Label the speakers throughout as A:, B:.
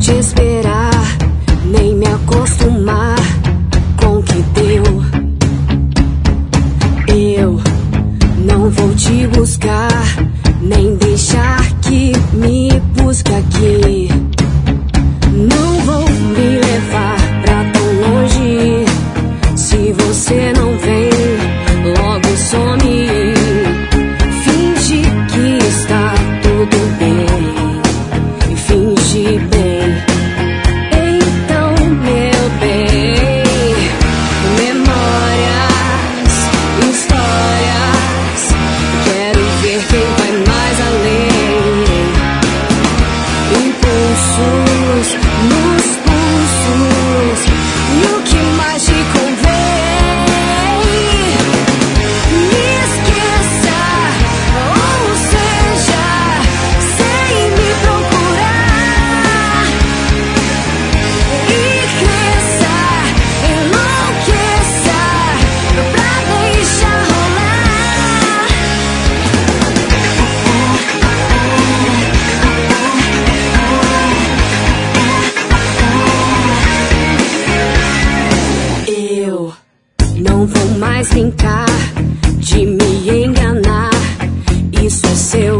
A: te esperar, nem me acostumar com o que deu. Eu não vou te buscar, nem deixar que me busque aqui. Não vou me levar pra tão longe. Se você não vem, logo some. Finge que está tudo bem, e finge bem. Então, meu bem, memórias, histórias, quero ver quem vai mais além. Impulsos nos pulsos, e o que mais te convém. Me esqueça, ou seja, sem me procurar. E cresça, enlouqueça, pra deixar rolar. Eu não vou mais brincar de me enganar. Isso é seu.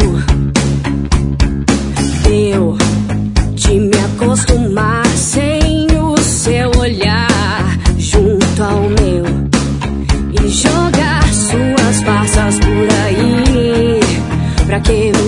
A: Deu de me acostumar sem o seu olhar junto ao meu, e jogar suas farsas por aí. Pra que